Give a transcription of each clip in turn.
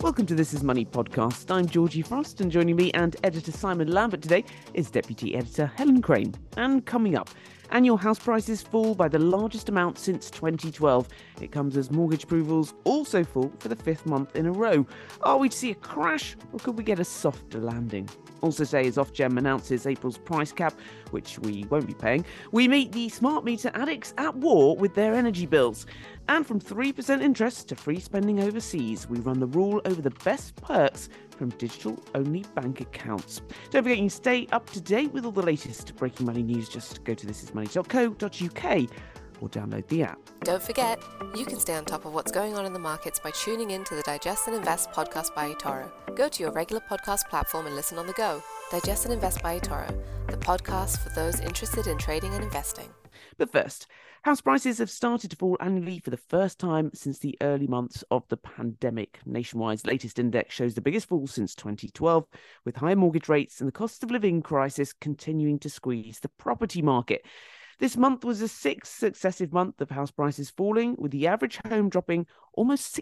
Welcome to This Is Money podcast. I'm Georgie Frost, and joining me and editor Simon Lambert today is deputy editor Helen Crane. And coming up, annual house prices fall by the largest amount since 2012. It comes as mortgage approvals also fall for the fifth month in a row. Are we to see a crash, or could we get a softer landing? Also today, as Ofgem announces April's price cap, which we won't be paying, we meet the smart meter addicts at war with their energy bills. And from 3% interest to free spending overseas, we run the rule over the best perks from digital-only bank accounts. Don't forget you can stay up to date with all the latest breaking money news. Just go to thisismoney.co.uk or download the app. Don't forget, you can stay on top of what's going on in the markets by tuning in to the Digest and Invest podcast by eToro. Go to your regular podcast platform and listen on the go. Digest and Invest by eToro, the podcast for those interested in trading and investing. But first, house prices have started to fall annually for the first time since the early months of the pandemic. Nationwide's latest index shows the biggest fall since 2012, with higher mortgage rates and the cost of living crisis continuing to squeeze the property market. This month was the sixth successive month of house prices falling, with the average home dropping almost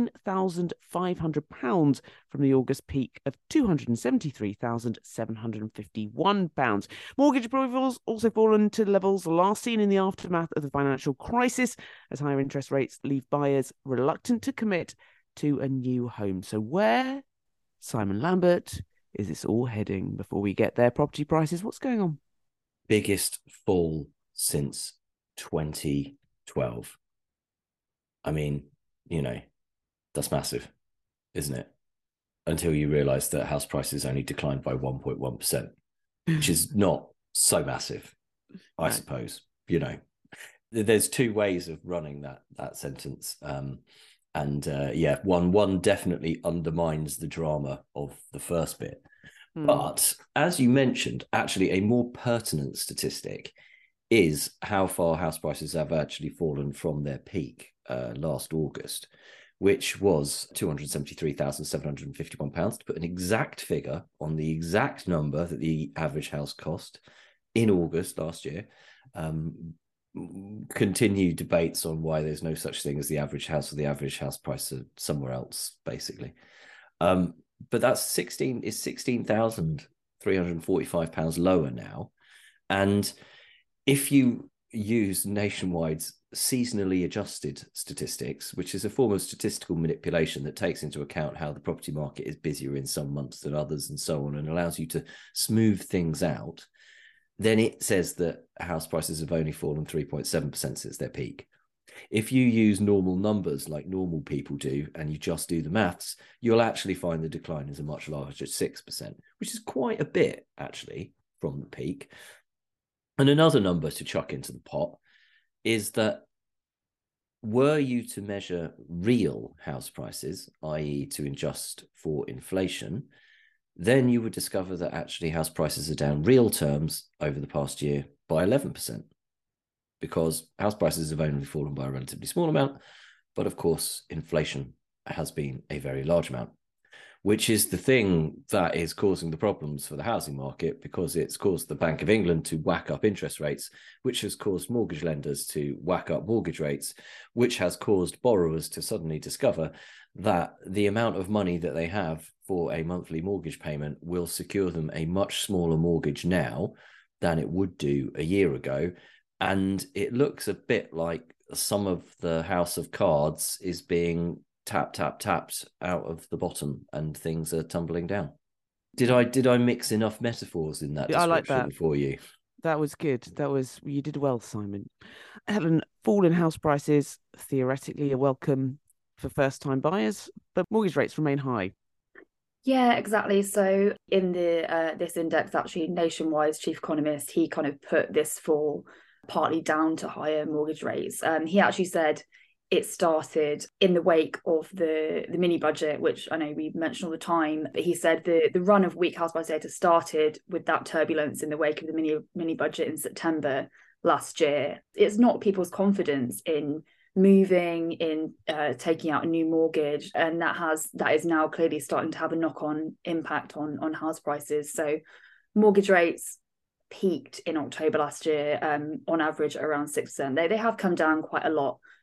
£16,500 from the August peak of £273,751. Mortgage approvals also fallen to levels last seen in the aftermath of the financial crisis, as higher interest rates leave buyers reluctant to commit to a new home. So where, Simon Lambert, is this all heading before we get there? Property prices, what's going on? Biggest fall since 2012. I mean, that's massive, isn't it? Until you realise that house prices only declined by 1.1%, which is not so massive, I suppose. There's two ways of running that sentence. One definitely undermines the drama of the first bit. But as you mentioned, actually a more pertinent statistic is how far house prices have actually fallen from their peak last August, which was £273,751, to put an exact figure on the exact number that the average house cost in August last year. Continued debates on why there's no such thing as the average house, or the average house price are somewhere else, basically. But that's £16,345 lower now. And if you use Nationwide's seasonally adjusted statistics, which is a form of statistical manipulation that takes into account how the property market is busier in some months than others and so on, and allows you to smooth things out, then it says that house prices have only fallen 3.7% since their peak. If you use normal numbers like normal people do, and you just do the maths, you'll actually find the decline is a much larger 6%, which is quite a bit, actually, from the peak. And another number to chuck into the pot is that were you to measure real house prices, i.e. to adjust for inflation, then you would discover that actually house prices are down real terms over the past year by 11%. Because house prices have only fallen by a relatively small amount, but of course, inflation has been a very large amount, which is the thing that is causing the problems for the housing market, because it's caused the Bank of England to whack up interest rates, which has caused mortgage lenders to whack up mortgage rates, which has caused borrowers to suddenly discover that the amount of money that they have for a monthly mortgage payment will secure them a much smaller mortgage now than it would do a year ago. And it looks a bit like some of the house of cards is being tapped out of the bottom, and things are tumbling down. Did I mix enough metaphors in that description? I like that for you? That was good. You did well, Simon. Helen, fall in house prices theoretically are welcome for first-time buyers, but mortgage rates remain high. Yeah, exactly. So in the this index, actually, Nationwide's chief economist, he kind of put this fall partly down to higher mortgage rates. He actually said it started in the wake of the mini budget, which I know we mention all the time. But he said the run of weak house price data started with that turbulence in the wake of the mini budget in September last year. It's not people's confidence in moving, in taking out a new mortgage, and that is now clearly starting to have a knock-on impact on house prices. So mortgage rates peaked in October last year, on average around 6%. They have come down quite a lot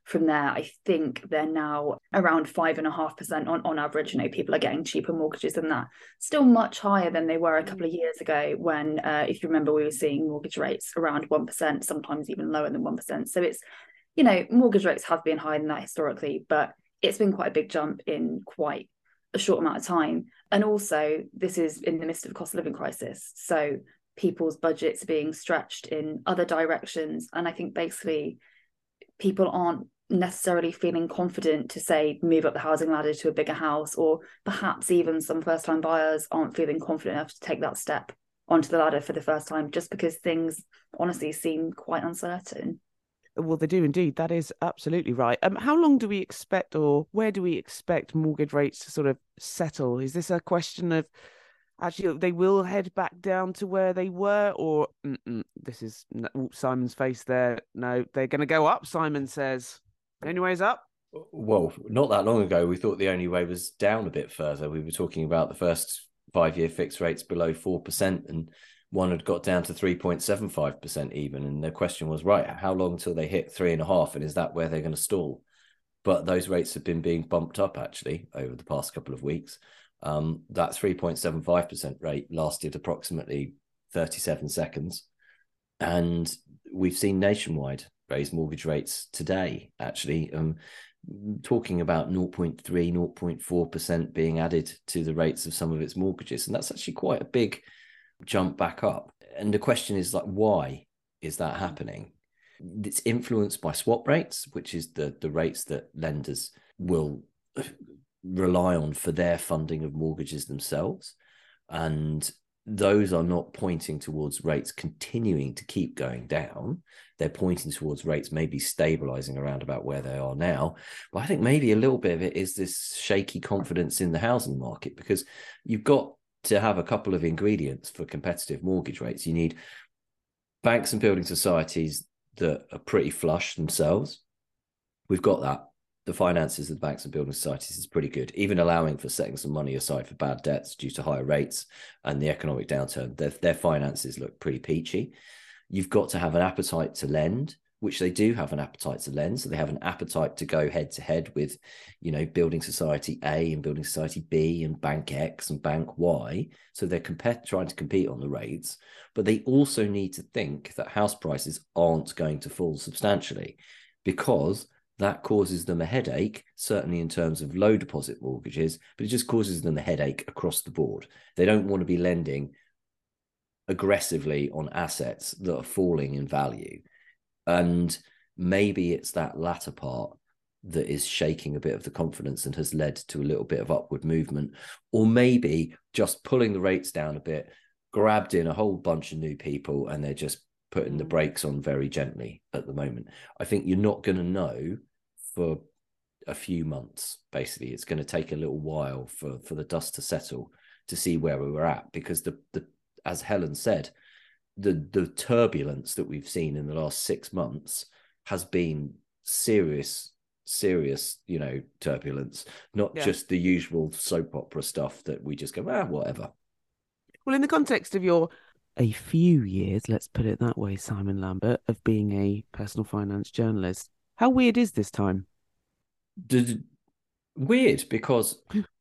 from there, I think they're now around 5.5% on average. People are getting cheaper mortgages than that. Still much higher than they were a couple of years ago when, if you remember, we were seeing mortgage rates around 1%, sometimes even lower than 1%. So it's, mortgage rates have been higher than that historically, but it's been quite a big jump in quite a short amount of time. And also, this is in the midst of a cost of living crisis. So people's budgets are being stretched in other directions. And I think basically people aren't necessarily feeling confident to, say, move up the housing ladder to a bigger house, or perhaps even some first-time buyers aren't feeling confident enough to take that step onto the ladder for the first time, just because things honestly seem quite uncertain. Well, they do indeed. That is absolutely right. How long do we expect, or where do we expect mortgage rates to sort of settle? Is this a question of actually they will head back down to where they were, or this is Simon's face there? No, they're going to go up, Simon says. Only way's up? Well, not that long ago, we thought the only way was down a bit further. We were talking about the first 5-year fixed rates below 4%, and one had got down to 3.75% even. And the question was, right, how long till they hit 3.5%? And is that where they're going to stall? But those rates have been being bumped up actually over the past couple of weeks. That 3.75% rate lasted approximately 37 seconds. And we've seen Nationwide raise mortgage rates today, actually, talking about 0.3, 0.4% being added to the rates of some of its mortgages. And that's actually quite a big jump back up. And the question is, like, why is that happening? It's influenced by swap rates, which is the rates that lenders will rely on for their funding of mortgages themselves. And those are not pointing towards rates continuing to keep going down. They're pointing towards rates maybe stabilizing around about where they are now. But I think maybe a little bit of it is this shaky confidence in the housing market, because you've got to have a couple of ingredients for competitive mortgage rates. You need banks and building societies that are pretty flush themselves. We've got that. The finances of the banks and building societies is pretty good, even allowing for setting some money aside for bad debts due to higher rates and the economic downturn. Their finances look pretty peachy. You've got to have an appetite to lend, which they do have an appetite to lend. So they have an appetite to go head to head with, building society A and building society B and bank X and bank Y. So they're trying to compete on the rates, but they also need to think that house prices aren't going to fall substantially, because that causes them a headache, certainly in terms of low deposit mortgages, but it just causes them a headache across the board. They don't want to be lending aggressively on assets that are falling in value. And maybe it's that latter part that is shaking a bit of the confidence and has led to a little bit of upward movement. Or maybe just pulling the rates down a bit, grabbed in a whole bunch of new people, and they're just putting the brakes on very gently at the moment. I think you're not going to know for a few months. Basically, it's going to take a little while for the dust to settle to see where we were at, because the as Helen said, the turbulence that we've seen in the last 6 months has been serious turbulence, not just the usual soap opera stuff that we just go, whatever. Well, in the context of your a few years, let's put it that way, Simon Lambert, of being a personal finance journalist, how weird is this time? Weird, because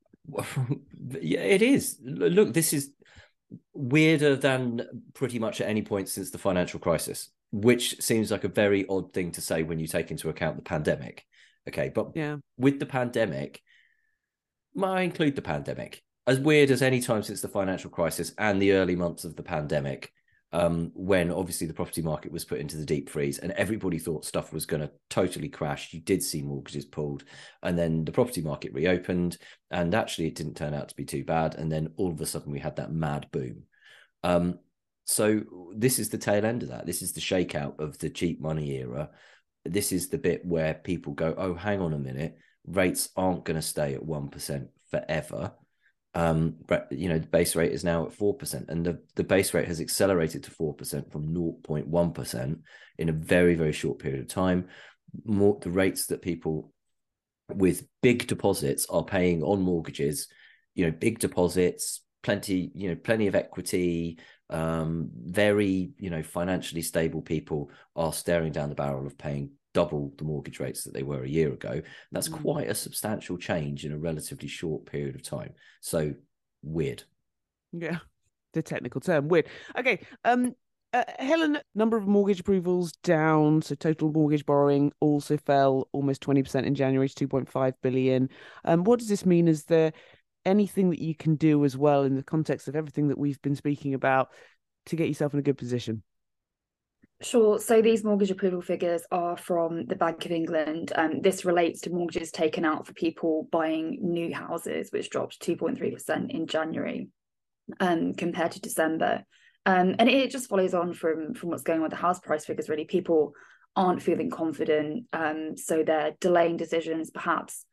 it is. Look, this is weirder than pretty much at any point since the financial crisis, which seems like a very odd thing to say when you take into account the pandemic. Okay, but with the pandemic, I include the pandemic, as weird as any time since the financial crisis and the early months of the pandemic, when obviously the property market was put into the deep freeze and everybody thought stuff was going to totally crash. You did see mortgages pulled, and then the property market reopened, and actually it didn't turn out to be too bad. And then all of a sudden we had that mad boom. So this is the tail end of that. This is the shakeout of the cheap money era. This is the bit where people go, oh, hang on a minute, rates aren't going to stay at 1% forever. But the base rate is now at 4%, and the base rate has accelerated to 4% from 0.1% in a very, very short period of time. The rates that people with big deposits are paying on mortgages, big deposits, plenty of equity, very financially stable people are staring down the barrel of paying double the mortgage rates that they were a year ago. That's quite a substantial change in a relatively short period of time. So weird. Yeah, the technical term, weird. Okay, Helen, number of mortgage approvals down, so total mortgage borrowing also fell almost 20% in January to 2.5 billion. What does this mean? Is there anything that you can do as well in the context of everything that we've been speaking about to get yourself in a good position? Sure. So these mortgage approval figures are from the Bank of England. This relates to mortgages taken out for people buying new houses, which dropped 2.3% in January compared to December. And it just follows on from what's going on with the house price figures, really. People aren't feeling confident. So they're delaying decisions, perhaps,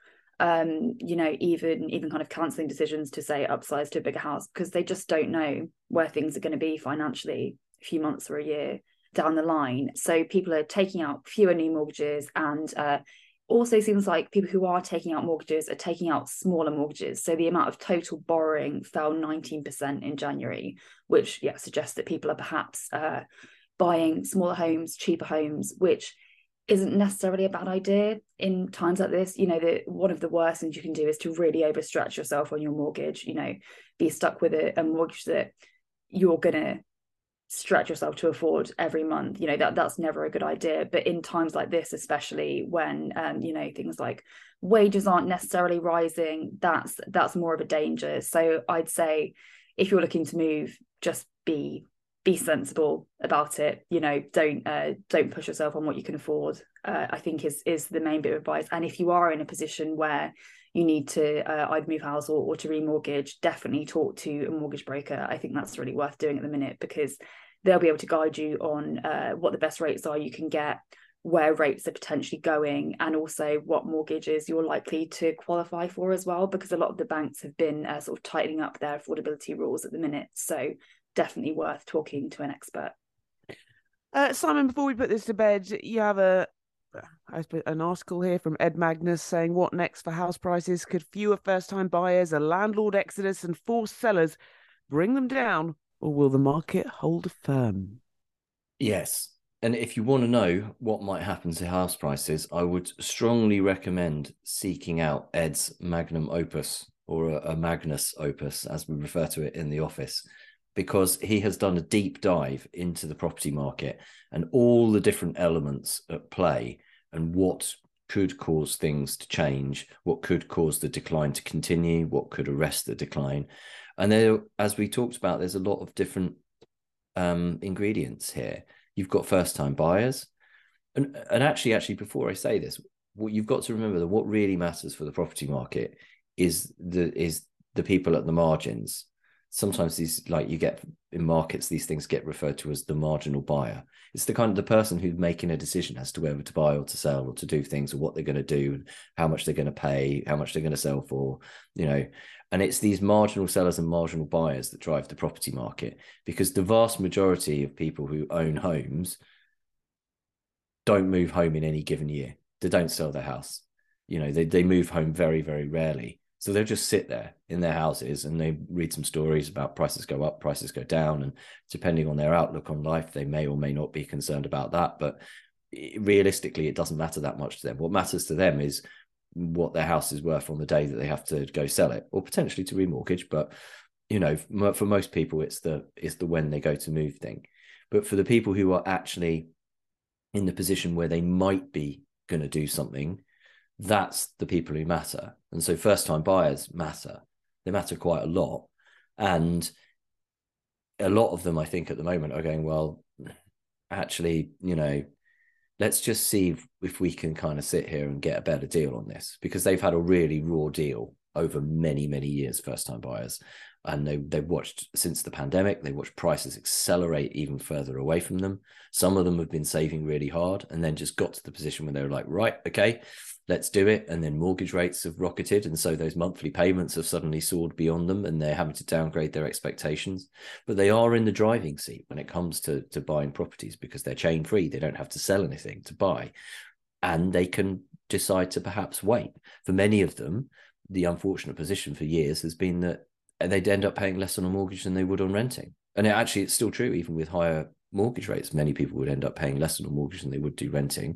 even kind of cancelling decisions to, say, upsize to a bigger house, because they just don't know where things are going to be financially a few months or a year down the line. So people are taking out fewer new mortgages, and also seems like people who are taking out mortgages are taking out smaller mortgages. So the amount of total borrowing fell 19% in January, which suggests that people are perhaps buying smaller homes, cheaper homes, which isn't necessarily a bad idea in times like this. One of the worst things you can do is to really overstretch yourself on your mortgage, be stuck with a mortgage that you're going to stretch yourself to afford every month. That's never a good idea. But in times like this, especially when things like wages aren't necessarily rising, that's more of a danger. So I'd say if you're looking to move, just be sensible about it. Don't push yourself on what you can afford, I think is the main bit of advice. And if you are in a position where you need to either move house or to remortgage, definitely talk to a mortgage broker. I think that's really worth doing at the minute, because they'll be able to guide you on what the best rates are you can get, where rates are potentially going, and also what mortgages you're likely to qualify for as well, because a lot of the banks have been sort of tightening up their affordability rules at the minute. So definitely worth talking to an expert. Simon, before we put this to bed, you have an article here from Ed Magnus saying, what next for house prices? Could fewer first-time buyers, a landlord exodus and forced sellers bring them down, or will the market hold firm? Yes. And if you want to know what might happen to house prices, I would strongly recommend seeking out Ed's magnum opus, or a Magnus opus, as we refer to it in the office, because he has done a deep dive into the property market and all the different elements at play and what could cause things to change, what could cause the decline to continue, what could arrest the decline. And there, as we talked about, there's a lot of different ingredients here. You've got first-time buyers. And actually, before I say this, what you've got to remember that what really matters for the property market is the people at the margins. Sometimes these, like you get in markets, these things get referred to as the marginal buyer. It's the person who's making a decision as to whether to buy or to sell or to do things, or what they're going to do, how much they're going to pay, how much they're going to sell for, and it's these marginal sellers and marginal buyers that drive the property market, because the vast majority of people who own homes don't move home in any given year. They don't sell their house. They move home very, very rarely. So they'll just sit there in their houses and they read some stories about prices go up, prices go down. And depending on their outlook on life, they may or may not be concerned about that. But realistically, it doesn't matter that much to them. What matters to them is what their house is worth on the day that they have to go sell it, or potentially to remortgage. But, for most people, it's the when they go to move thing. But for the people who are actually in the position where they might be going to do something, that's the people who matter. And so first-time buyers matter. They matter quite a lot. And a lot of them, I think, at the moment are going, well, actually, let's just see if we can kind of sit here and get a better deal on this, because they've had a really raw deal over many, many years, first-time buyers. And they've watched, since the pandemic, they watched prices accelerate even further away from them. Some of them have been saving really hard and then just got to the position where they were like, right, okay, let's do it. And then mortgage rates have rocketed. And so those monthly payments have suddenly soared beyond them, and they're having to downgrade their expectations. But they are in the driving seat when it comes to buying properties, because they're chain free. They don't have to sell anything to buy. And they can decide to perhaps wait. For many of them, the unfortunate position for years has been that they'd end up paying less on a mortgage than they would on renting. And it's still true, even with higher mortgage rates, many people would end up paying less on a mortgage than they would do renting.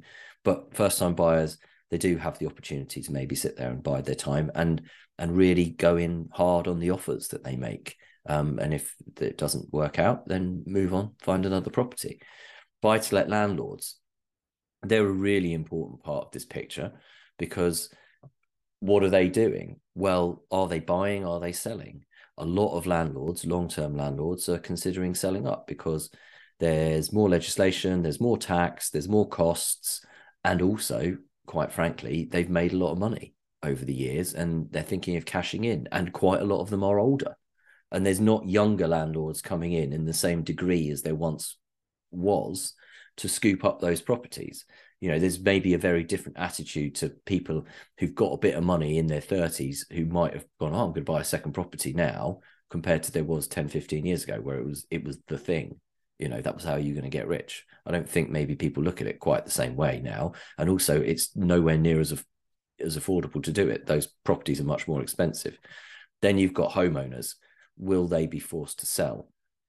But first-time buyers, they do have the opportunity to maybe sit there and bide their time and really go in hard on the offers that they make. And if it doesn't work out, then move on, find another property. Buy-to-let landlords, they're a really important part of this picture, because what are they doing? Well, are they buying? Are they selling? A lot of landlords, long-term landlords, are considering selling up because there's more legislation, there's more tax, there's more costs, and also, quite frankly, they've made a lot of money over the years and they're thinking of cashing in, and quite a lot of them are older. And there's not younger landlords coming in the same degree as there once was to scoop up those properties. You know, there's maybe a very different attitude to people who've got a bit of money in their 30s who might have gone, oh, I'm going to buy a second property now, compared to there was 10, 15 years ago where it was the thing. You know, that was how you're going to get rich. I don't think maybe people look at it quite the same way now. And also, it's nowhere near as affordable to do it. Those properties are much more expensive. Then you've got homeowners. Will they be forced to sell?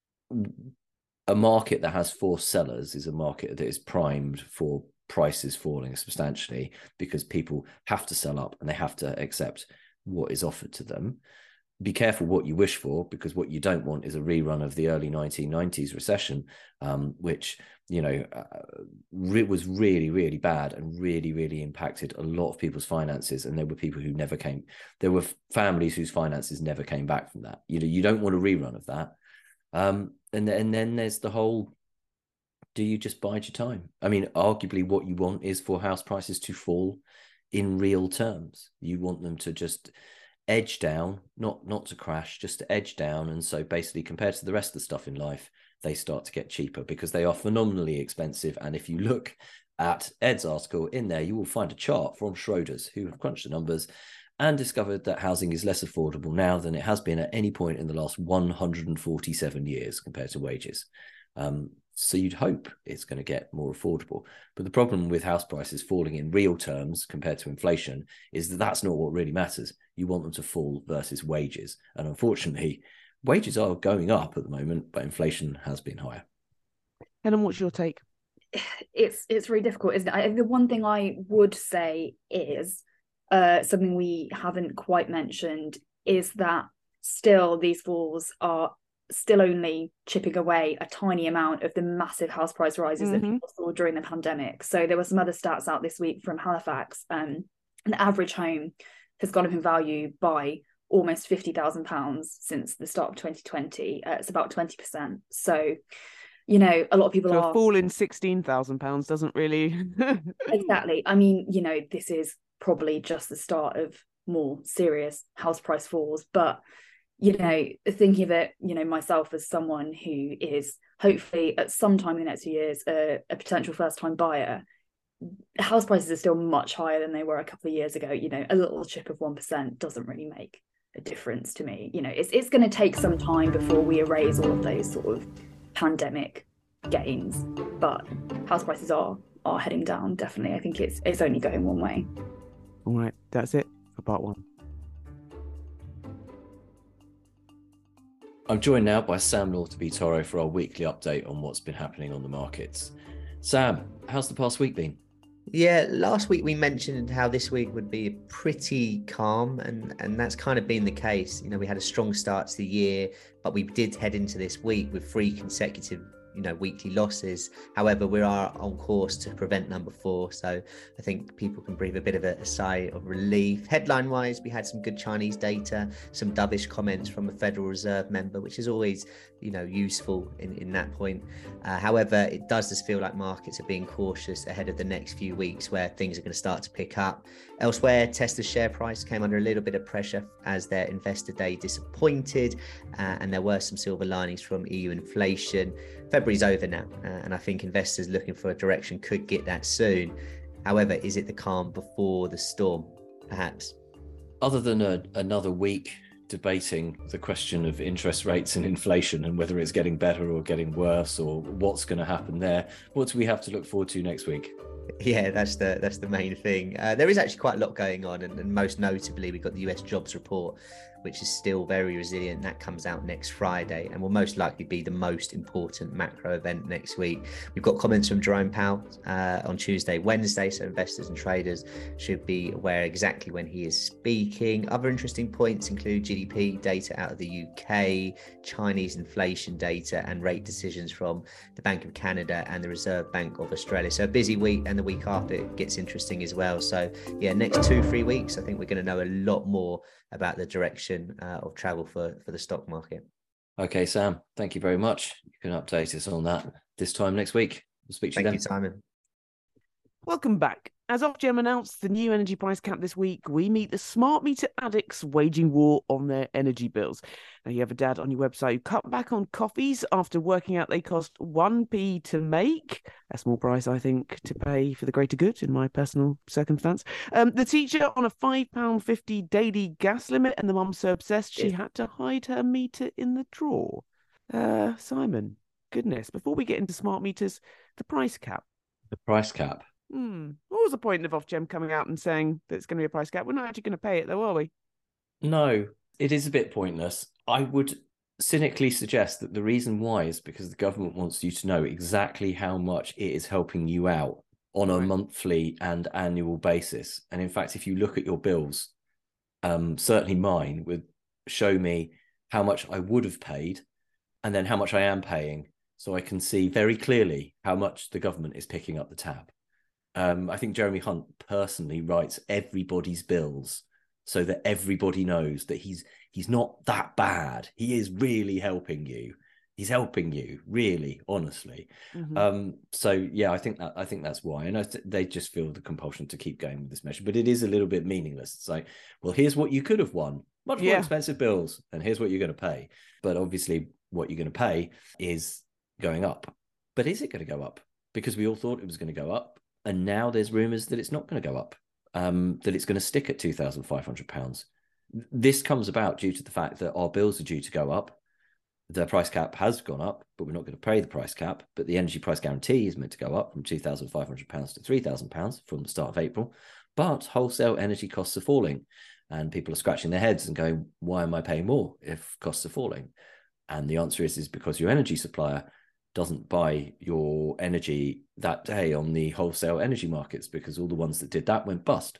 A market that has forced sellers is a market that is primed for prices falling substantially, because people have to sell up and they have to accept what is offered to them. Be careful what you wish for, because what you don't want is a rerun of the early 1990s recession, which, you know, was really, really bad and really, really impacted a lot of people's finances. And there were people who never came. There were families whose finances never came back from that. You know, you don't want a rerun of that. And then there's the whole, do you just bide your time? I mean, arguably what you want is for house prices to fall in real terms. You want them to just edge down, not to crash, just to edge down. And so basically, compared to the rest of the stuff in life, they start to get cheaper because they are phenomenally expensive. And if you look at Ed's article in there, you will find a chart from Schroders, who have crunched the numbers and discovered that housing is less affordable now than it has been at any point in the last 147 years compared to wages. So you'd hope it's going to get more affordable. But the problem with house prices falling in real terms compared to inflation is that that's not what really matters. You want them to fall versus wages. And unfortunately, wages are going up at the moment, but inflation has been higher. Helen, what's your take? It's really difficult, isn't it? The one thing I would say is something we haven't quite mentioned is that still these falls are still only chipping away a tiny amount of the massive house price rises that people saw during the pandemic. So there were some other stats out this week from Halifax. An average home has gone up in value by almost £50,000 since the start of 2020. It's about 20%. So, you know, a lot of people so are... a fall in £16,000 doesn't really... Exactly. I mean, you know, this is probably just the start of more serious house price falls, but you know, thinking of it, you know, myself as someone who is hopefully at some time in the next few years a potential first-time buyer, house prices are still much higher than they were a couple of years ago. You know, a little chip of 1% doesn't really make a difference to me. You know, it's going to take some time before we erase all of those sort of pandemic gains, but house prices are heading down, definitely. I think it's only going one way. All right, that's it for part one. I'm joined now by Sam Northby-Toro for our weekly update on what's been happening on the markets. Sam, how's the past week been? Yeah, last week we mentioned how this week would be pretty calm, and that's kind of been the case. You know, we had a strong start to the year, but we did head into this week with 3 consecutive weekly losses. However, we are on course to prevent number 4, so I think people can breathe a bit of a sigh of relief. Headline wise, we had some good Chinese data, some dovish comments from a Federal Reserve member, which is always useful in that point. However, it does just feel like markets are being cautious ahead of the next few weeks where things are going to start to pick up. Elsewhere, Tesla's share price came under a little bit of pressure as their investor day disappointed, and there were some silver linings from EU inflation. February's over now, and I think investors looking for a direction could get that soon. However, is it the calm before the storm? Perhaps. Other than another week debating the question of interest rates and inflation and whether it's getting better or getting worse or what's going to happen there, what do we have to look forward to next week? Yeah, that's the main thing. There is actually quite a lot going on, and most notably, we've got the US jobs report, which is still very resilient. That comes out next Friday and will most likely be the most important macro event next week. We've got comments from Jerome Powell on Tuesday, Wednesday, so investors and traders should be aware exactly when he is speaking. Other interesting points include GDP data out of the UK, Chinese inflation data, and rate decisions from the Bank of Canada and the Reserve Bank of Australia. So a busy week, and the week after it gets interesting as well. So yeah, next 2-3 weeks, I think we're going to know a lot more about the direction of travel for the stock market. Okay, Sam, thank you very much. You can update us on that this time next week. We'll speak to you then. Thank you, Simon. Welcome back. As Ofgem announced the new energy price cap this week, we meet the smart meter addicts waging war on their energy bills. Now, you have a dad on your website who cut back on coffees after working out they cost 1p to make. A small price, I think, to pay for the greater good in my personal circumstance. The teacher on a £5.50 daily gas limit, and the mum so obsessed she had to hide her meter in the drawer. Simon, goodness, before we get into smart meters, the price cap. The price cap. What was the point of Ofgem coming out and saying that it's going to be a price cap? We're not actually going to pay it, though, are we? No, it is a bit pointless. I would cynically suggest that the reason why is because the government wants you to know exactly how much it is helping you out on a monthly and annual basis. And in fact, if you look at your bills, certainly mine would show me how much I would have paid and then how much I am paying. So I can see very clearly how much the government is picking up the tab. I think Jeremy Hunt personally writes everybody's bills so that everybody knows that he's not that bad. He is really helping you. He's helping you, really, honestly. So yeah, I think that's why. And they just feel the compulsion to keep going with this measure. But it is a little bit meaningless. It's like, well, here's what you could have won. Much more expensive bills, and here's what you're going to pay. But obviously, what you're going to pay is going up. But is it going to go up? Because we all thought it was going to go up. And now there's rumours that it's not going to go up, that it's going to stick at £2,500. This comes about due to the fact that our bills are due to go up. The price cap has gone up, but we're not going to pay the price cap. But the energy price guarantee is meant to go up from £2,500 to £3,000 from the start of April. But wholesale energy costs are falling, and people are scratching their heads and going, why am I paying more if costs are falling? And the answer is because your energy supplier doesn't buy your energy that day on the wholesale energy markets, because all the ones that did that went bust.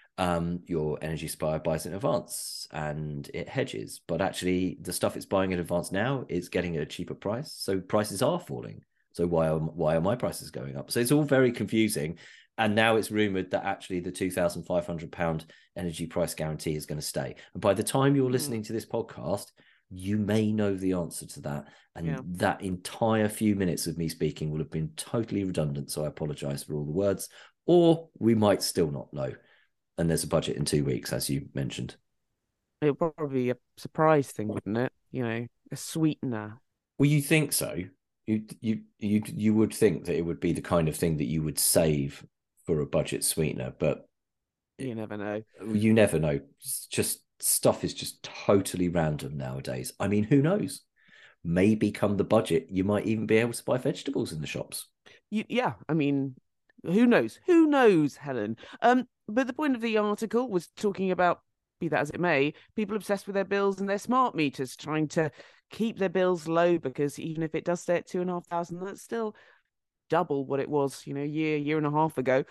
Your energy supplier buys in advance and it hedges, but actually the stuff it's buying in advance now is getting at a cheaper price, so prices are falling. So why are my prices going up? So it's all very confusing. And now it's rumoured that actually the £2,500 energy price guarantee is going to stay. And by the time you're listening to this podcast, you may know the answer to that. And that entire few minutes of me speaking will have been totally redundant. So I apologise for all the words. Or we might still not know. And there's a budget in 2 weeks, as you mentioned. It'll probably be a surprise thing, wouldn't it? You know, a sweetener. Well, you think so. You would think that it would be the kind of thing that you would save for a budget sweetener, but you never know. You never know. It's just stuff is just totally random nowadays. I mean, who knows? Maybe come the budget, you might even be able to buy vegetables in the shops. Yeah, I mean, who knows? Who knows, Helen? But the point of the article was talking about, be that as it may, people obsessed with their bills and their smart meters, trying to keep their bills low, because even if it does stay at £2,500, that's still double what it was, year and a half ago.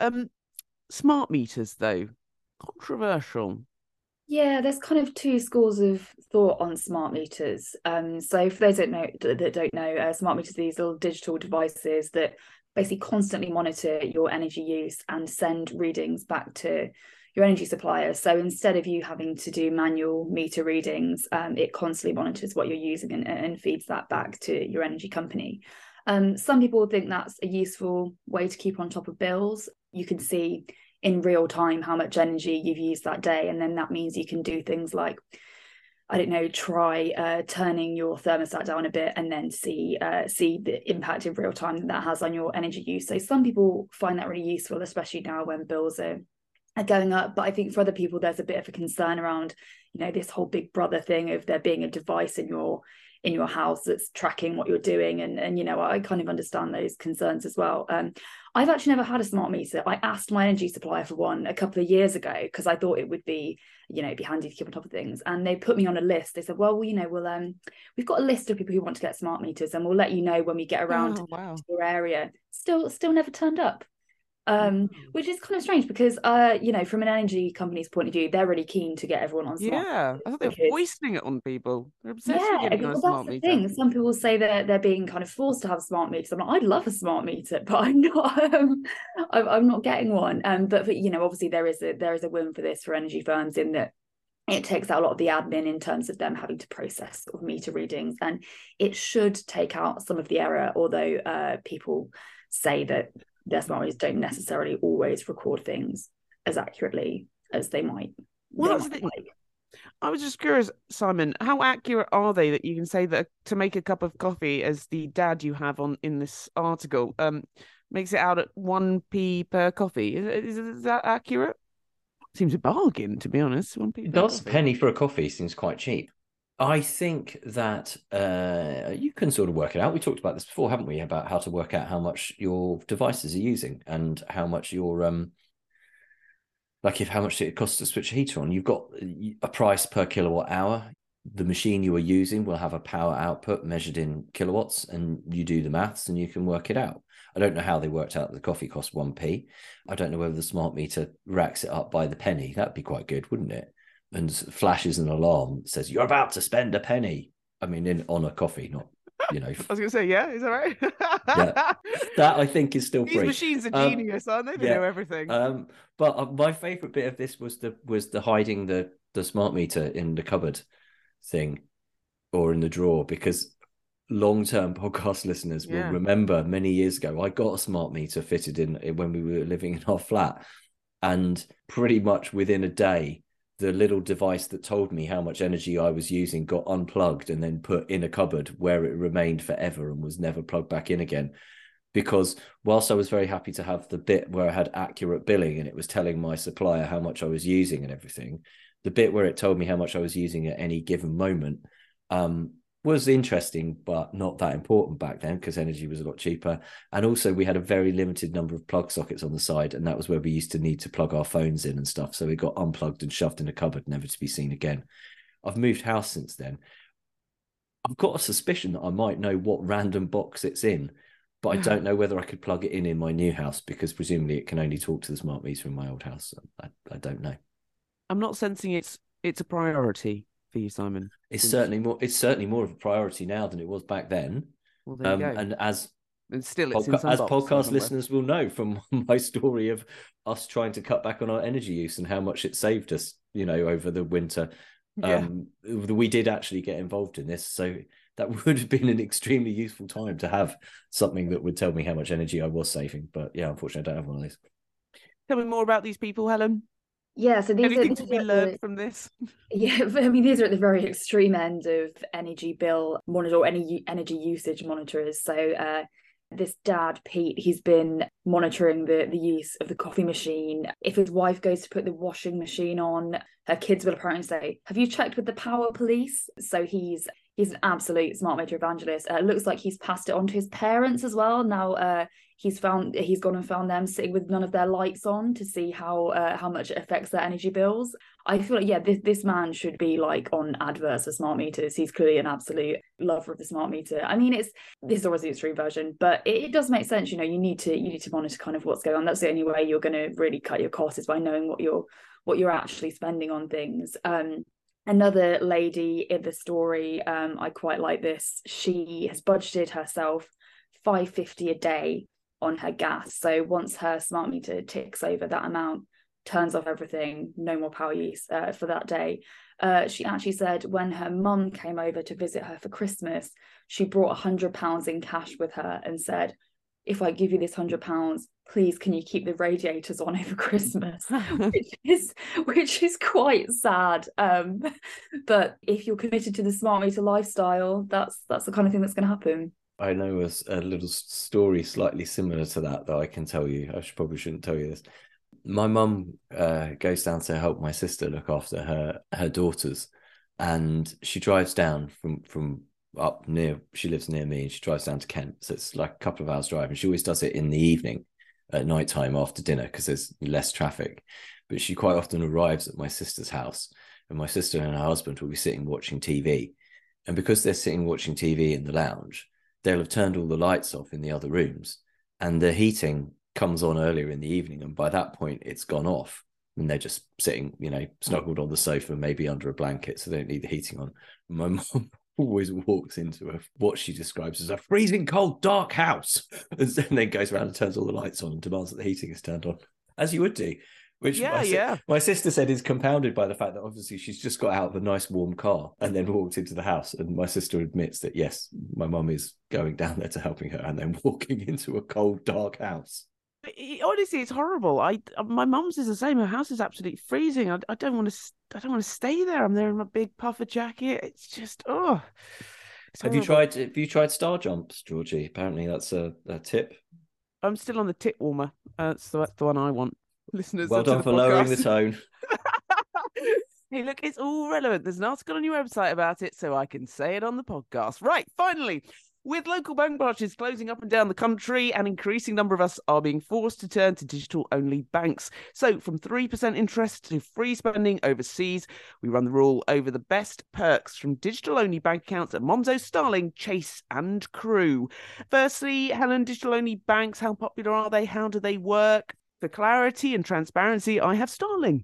Smart meters, though, controversial. Yeah, there's kind of two schools of thought on smart meters. So for those that don't know, smart meters are these little digital devices that basically constantly monitor your energy use and send readings back to your energy supplier. So instead of you having to do manual meter readings, it constantly monitors what you're using and feeds that back to your energy company. Some people think that's a useful way to keep on top of bills. You can see in real time how much energy you've used that day, and then that means you can do things like, I don't know, try turning your thermostat down a bit and then see the impact in real time that has on your energy use. So some people find that really useful, especially now when bills are are going up. But I think for other people, there's a bit of a concern around, this whole Big Brother thing of there being a device in your house that's tracking what you're doing. And I kind of understand those concerns as well. I've actually never had a smart meter. I asked my energy supplier for one a couple of years ago because I thought it would be, it'd be handy to keep on top of things. And they put me on a list. They said, well, we've got a list of people who want to get smart meters, and we'll let you know when we get around to your area. Still never turned up. Which is kind of strange because from an energy company's point of view, they're really keen to get everyone on smart. Yeah, I thought they were foisting it on people. They're obsessed with getting on a smart meter. Thing. Some people say that they're being kind of forced to have smart meters. I'm like, I'd love a smart meter, but I'm not. I'm not getting one. But obviously there is a win for this for energy firms in that it takes out a lot of the admin in terms of them having to process sort of meter readings, and it should take out some of the error. Although people say that their smart meters don't necessarily always record things as accurately as they might. Well, that's the thing. I was just curious, Simon, how accurate are they that you can say that to make a cup of coffee, as the dad you have in this article, makes it out at 1p per coffee? Is that accurate? Seems a bargain, to be honest. 1p. It does. Penny for a coffee seems quite cheap. I think that you can sort of work it out. We talked about this before, haven't we? About how to work out how much your devices are using and how much your how much it costs to switch a heater on. You've got a price per kilowatt hour. The machine you are using will have a power output measured in kilowatts, and you do the maths and you can work it out. I don't know how they worked out that the coffee costs 1p. I don't know whether the smart meter racks it up by the penny. That'd be quite good, wouldn't it? And flashes an alarm that says you're about to spend a penny. I mean, on a coffee, not I was going to say, yeah, is that right? Yeah, that I think is still These free. Machines are genius, aren't they? They know everything. But my favourite bit of this was the hiding the smart meter in the cupboard thing or in the drawer, because long-term podcast listeners will remember many years ago I got a smart meter fitted in when we were living in our flat, and pretty much within a day the little device that told me how much energy I was using got unplugged and then put in a cupboard where it remained forever and was never plugged back in again. Because whilst I was very happy to have the bit where I had accurate billing and it was telling my supplier how much I was using and everything, the bit where it told me how much I was using at any given moment was interesting, but not that important back then because energy was a lot cheaper. And also we had a very limited number of plug sockets on the side, and that was where we used to need to plug our phones in and stuff. So it got unplugged and shoved in a cupboard, never to be seen again. I've moved house since then. I've got a suspicion that I might know what random box it's in, but I don't know whether I could plug it in my new house, because presumably it can only talk to the smart meter in my old house. I don't know. I'm not sensing it's a priority for you, Simon. It's certainly more of a priority now than it was back then. Well, there you go. And as podcast listeners will know from my story of us trying to cut back on our energy use and how much it saved us, over the winter. We did actually get involved in this, so that would have been an extremely useful time to have something that would tell me how much energy I was saving. But yeah, unfortunately, I don't have one of these. Tell me more about these people, Helen. Yeah, so anything to be learned from this? Yeah, I mean, these are at the very extreme end of energy bill monitor or any energy usage monitors. So this dad, Pete, he's been monitoring the use of the coffee machine. If his wife goes to put the washing machine on, her kids will apparently say, "Have you checked with the power police?" So he's an absolute smart meter evangelist. It looks like he's passed it on to his parents as well. Now he's gone and found them sitting with none of their lights on to see how much it affects their energy bills. I feel like this man should be like on adverts for smart meters. He's clearly an absolute lover of the smart meter. I mean, this is obviously the extreme version, but it does make sense. You need to monitor kind of what's going on. That's the only way you're going to really cut your costs, is by knowing what you're actually spending on things. Another lady in the story, I quite like this. She has budgeted herself $5.50 a day on her gas. So once her smart meter ticks over that amount, turns off everything, no more power use for that day. She actually said when her mum came over to visit her for Christmas, she brought £100 in cash with her and said, "If I give you this £100, please can you keep the radiators on over Christmas?" which is quite sad. But if you're committed to the smart meter lifestyle, that's the kind of thing that's going to happen. I know a little story slightly similar to that I can tell you. Probably shouldn't tell you this. my mum goes down to help my sister look after her daughters, and she drives down from up near. She lives near me, and she drives down to Kent, so it's like a couple of hours drive. And she always does it in the evening, at night time after dinner, because there's less traffic. But she quite often arrives at my sister's house, and my sister and her husband will be sitting watching TV. And because they're sitting watching TV in the lounge, they'll have turned all the lights off in the other rooms, and the heating comes on earlier in the evening. And by that point, it's gone off, and they're just sitting, snuggled on the sofa, maybe under a blanket, so they don't need the heating on. My mum always walks into what she describes as a freezing cold, dark house, and then goes around and turns all the lights on and demands that the heating is turned on, as you would do. Which my sister said is compounded by the fact that obviously she's just got out of a nice warm car and then walked into the house. And my sister admits that, yes, my mum is going down there to helping her and then walking into a cold, dark house. Honestly, it's horrible. My mum's is the same. Her house is absolutely freezing. I don't want to stay there. I'm there in my big puffer jacket. It's just Have you tried star jumps, Georgie? Apparently that's a tip. I'm still on the tit warmer. So that's the one I want. Listeners, well done for lowering the tone. Hey, look, it's all relevant. There's an article on your website about it, so I can say it on the podcast. Right, finally, with local bank branches closing up and down the country, an increasing number of us are being forced to turn to digital-only banks. So from 3% interest to free spending overseas, we run the rule over the best perks from digital-only bank accounts at Monzo, Starling, Chase and Crew. Firstly, Helen, digital-only banks, how popular are they? How do they work? For clarity and transparency, I have Starling.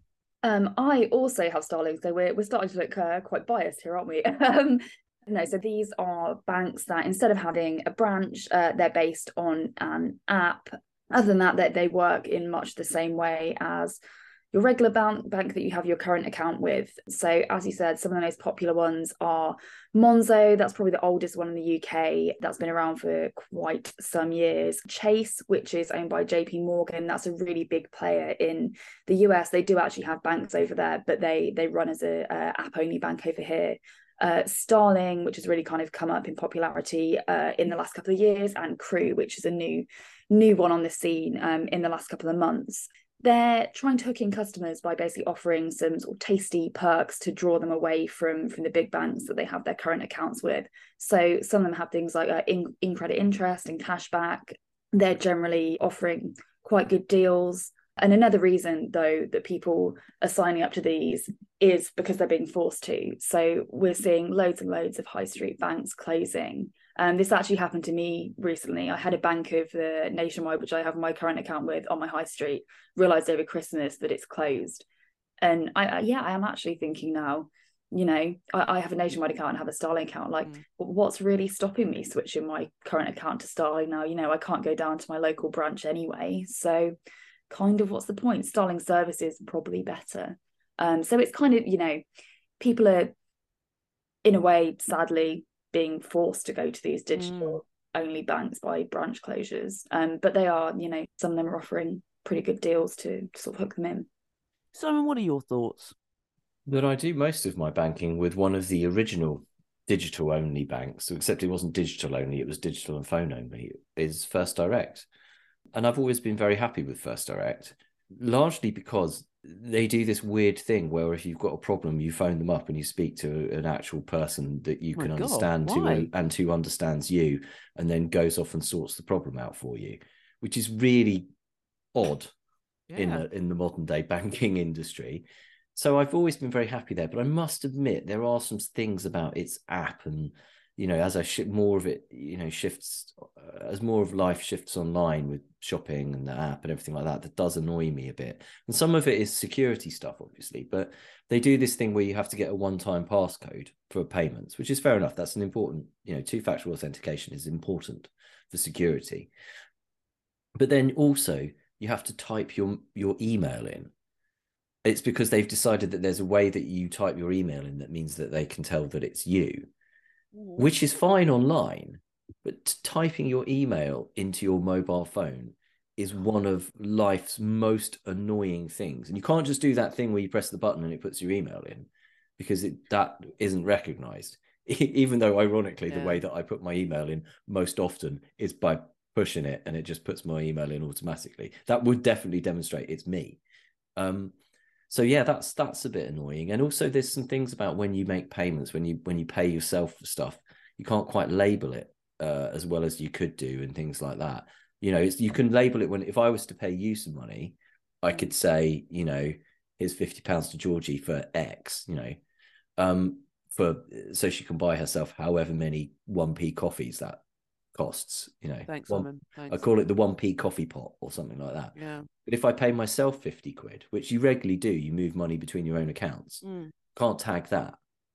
I also have Starling, so we're starting to look quite biased here, aren't we? No, so these are banks that instead of having a branch, they're based on an app. Other than that, they work in much the same way as your regular bank that you have your current account with. So as you said, some of the most popular ones are Monzo, that's probably the oldest one in the UK, that's been around for quite some years. Chase, which is owned by JP Morgan, that's a really big player in the US. They do actually have banks over there, but they run as a app-only bank over here. Starling, which has really kind of come up in popularity in the last couple of years, and Crew, which is a new one on the scene in the last couple of months. They're trying to hook in customers by basically offering some sort of tasty perks to draw them away from the big banks that they have their current accounts with. So some of them have things like in credit interest and cashback. They're generally offering quite good deals. And another reason, though, that people are signing up to these is because they're being forced to. So we're seeing loads and loads of high street banks closing. This actually happened to me recently. I had a Bank of Nationwide, which I have my current account with, on my high street, realised over Christmas that it's closed. And I am actually thinking now, I have a Nationwide account and have a Starling account. Like, what's really stopping me switching my current account to Starling now? I can't go down to my local branch anyway. So kind of what's the point? Starling service is probably better. So it's kind of, people are, in a way, sadly, being forced to go to these digital only banks by branch closures. But they are, some of them are offering pretty good deals to sort of hook them in. Simon, what are your thoughts? That I do most of my banking with one of the original digital only banks, except it wasn't digital only, it was digital and phone only, is First Direct. And I've always been very happy with First Direct, largely because they do this weird thing where if you've got a problem, you phone them up and you speak to an actual person that you can understand and who understands you, and then goes off and sorts the problem out for you, which is really odd in the modern day banking industry. So I've always been very happy there, but I must admit there are some things about its app and, as I more of it, shifts, as more of life shifts online with shopping and the app and everything like that does annoy me a bit. And some of it is security stuff, obviously, but they do this thing where you have to get a one-time passcode for payments, which is fair enough. That's an important, two-factor authentication is important for security. But then also you have to type your email in. It's because they've decided that there's a way that you type your email in that means that they can tell that it's you. Which is fine online, but typing your email into your mobile phone is one of life's most annoying things. And you can't just do that thing where you press the button and it puts your email in, because that isn't recognized. Even though, ironically, the way that I put my email in most often is by pushing it and it just puts my email in automatically. That would definitely demonstrate it's me. So yeah, that's a bit annoying. And also there's some things about when you make payments, when you pay yourself for stuff, you can't quite label it as well as you could do and things like that. You know, you can label it when, if I was to pay you some money, I could say, you know, here's £50 to Georgie for X, you know, so she can buy herself however many 1p coffees that costs, you know. Thanks, Simon. Thanks. I call it the 1p coffee pot or something like that. Yeah. But if I pay myself 50 quid, which you regularly do, you move money between your own accounts, can't tag that.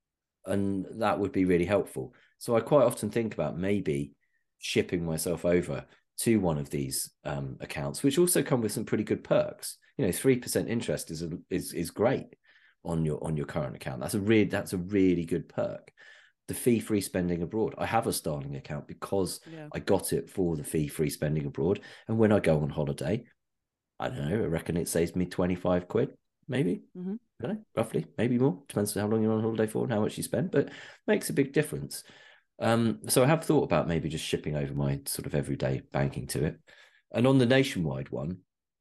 And that would be really helpful. So I quite often think about maybe shipping myself over to one of these accounts, which also come with some pretty good perks. You know, 3% interest is great on your current account. That's a really good perk. The fee-free spending abroad. I have a Starling account because I got it for the fee-free spending abroad. And when I go on holiday, I don't know, I reckon it saves me 25 quid, maybe. I don't know, roughly, maybe more. Depends on how long you're on holiday for and how much you spend, but makes a big difference. So I have thought about maybe just shipping over my sort of everyday banking to it. And on the Nationwide one,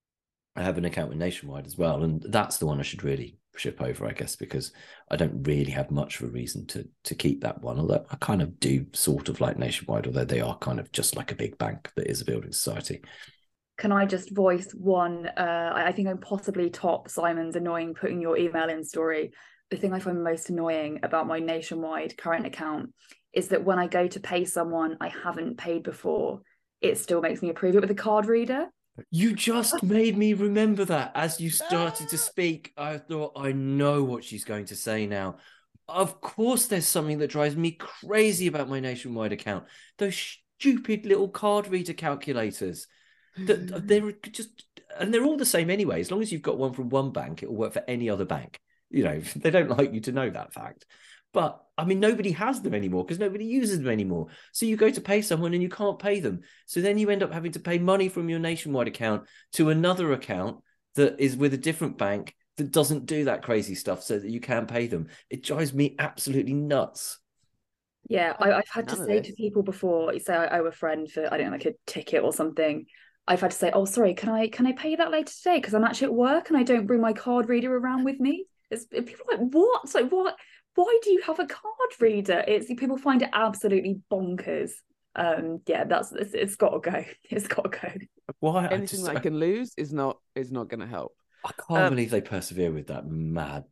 I have an account with Nationwide as well. And that's the one I should really ship over, I guess, because I don't really have much of a reason to keep that one. Although I kind of do sort of like Nationwide, although they are kind of just like a big bank that is a building society. Can I just voice one? I think I'm possibly top Simon's annoying putting your email in story. The thing I find most annoying about my Nationwide current account is that when I go to pay someone I haven't paid before, it still makes me approve it with a card reader. You just made me remember that as you started to speak. I thought, I know what she's going to say now. Of course, there's something that drives me crazy about my Nationwide account. Those stupid little card reader calculators. They're just, and they're all the same anyway. As long as you've got one from one bank, it will work for any other bank. You know, they don't like you to know that fact. But I mean, nobody has them anymore because nobody uses them anymore. So you go to pay someone and you can't pay them. So then you end up having to pay money from your Nationwide account to another account that is with a different bank that doesn't do that crazy stuff so that you can pay them. It drives me absolutely nuts. Yeah, I've had to say to people before, say I owe a friend for, I don't know, like a ticket or something. I've had to say, oh, sorry, can I pay you that later today? Because I'm actually at work and I don't bring my card reader around with me. People are like, what? It's like, what? Why do you have a card reader? People find it absolutely bonkers. Yeah, it's got to go. It's got to go. Why anything I can lose is not going to help. I can't believe they persevere with that mad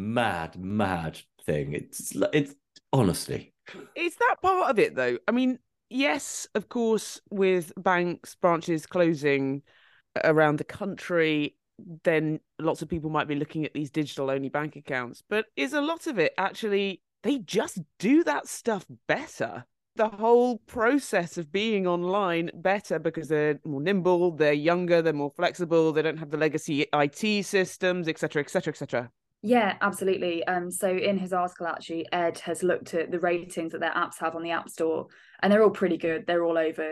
thing. It's honestly, it's that part of it though. I mean, yes, of course, with banks branches closing around the country, then lots of people might be looking at these digital only bank accounts, but is a lot of it actually they just do that stuff better? The whole process of being online better because they're more nimble, they're younger, they're more flexible, they don't have the legacy IT systems, etc., etc., etc. Yeah, absolutely. So in his article, actually, Ed has looked at the ratings that their apps have on the App Store, and they're all pretty good. They're all over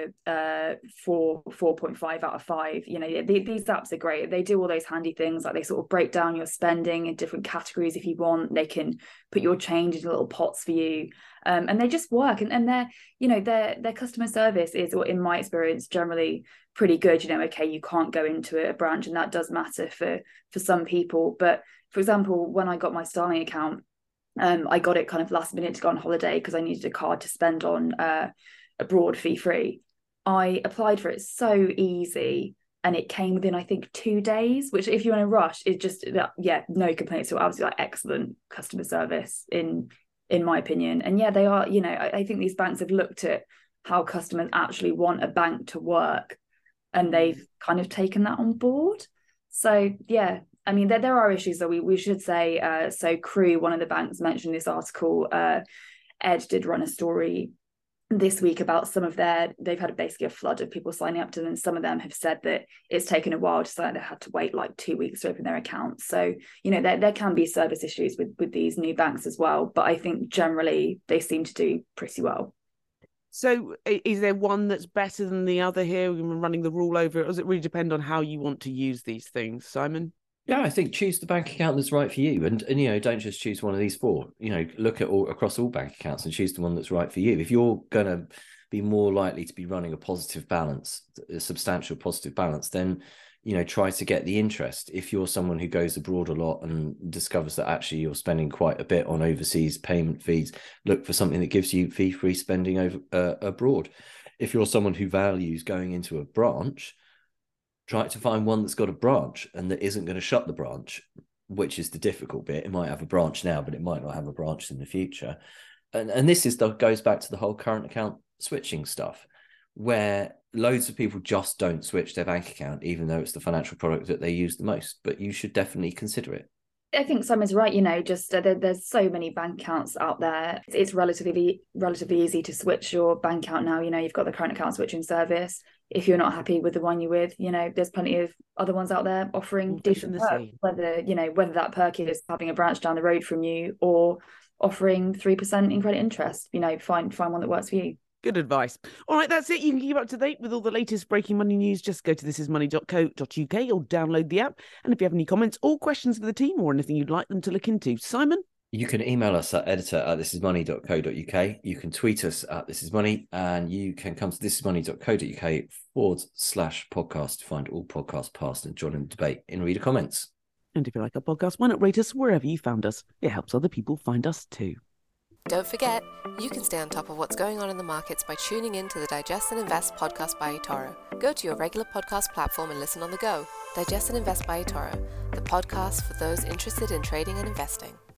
4.5 out of 5. You know, these apps are great. They do all those handy things, like they sort of break down your spending in different categories if you want. They can put your change into little pots for you, and they just work. And their, you know, their customer service is, or in my experience, generally pretty good. You know, okay, you can't go into a branch, and that does matter for some people, but for example, when I got my Starling account, I got it kind of last minute to go on holiday because I needed a card to spend on abroad fee-free. I applied for it so easy and it came within, I think, 2 days, which if you're in a rush, it just, yeah, no complaints. So absolutely like excellent customer service in my opinion. And yeah, they are, you know, I think these banks have looked at how customers actually want a bank to work and they've kind of taken that on board. So yeah, I mean, there are issues that we should say. So Crew, one of the banks mentioned in this article, Ed did run a story this week about some of they've had basically a flood of people signing up to them. And some of them have said that it's taken a while to sign. They had to wait like 2 weeks to open their accounts. So, you know, there can be service issues with these new banks as well. But I think generally they seem to do pretty well. So is there one that's better than the other here? We're running the rule over it. Or does it really depend on how you want to use these things, Simon? Yeah, I think choose the bank account that's right for you, and you know, don't just choose one of these 4. You know, look at across all bank accounts and choose the one that's right for you. If you're going to be more likely to be running a positive balance, a substantial positive balance, then try to get the interest. If you're someone who goes abroad a lot and discovers that actually you're spending quite a bit on overseas payment fees, look for something that gives you fee-free spending over abroad. If you're someone who values going into a branch, try to find one that's got a branch and that isn't going to shut the branch, which is the difficult bit. It might have a branch now, but it might not have a branch in the future. And this goes back to the whole current account switching stuff, where loads of people just don't switch their bank account, even though it's the financial product that they use the most. But you should definitely consider it. I think Simon's right. Just there's so many bank accounts out there. It's relatively easy to switch your bank account now. You've got the current account switching service. If you're not happy with the one you're with, there's plenty of other ones out there offering decent perks. Whether that perk is having a branch down the road from you or offering 3% in credit interest. Find one that works for you. Good advice. All right, that's it. You can keep up to date with all the latest breaking money news. Just go to thisismoney.co.uk or download the app. And if you have any comments or questions for the team or anything you'd like them to look into, Simon? You can email us at editor@thisismoney.co.uk. You can tweet us at thisismoney, and you can come to thisismoney.co.uk/podcast to find all podcasts past and join in the debate in reader comments. And if you like our podcast, why not rate us wherever you found us? It helps other people find us too. Don't forget, you can stay on top of what's going on in the markets by tuning in to the Digest and Invest podcast by eToro. Go to your regular podcast platform and listen on the go. Digest and Invest by eToro, the podcast for those interested in trading and investing.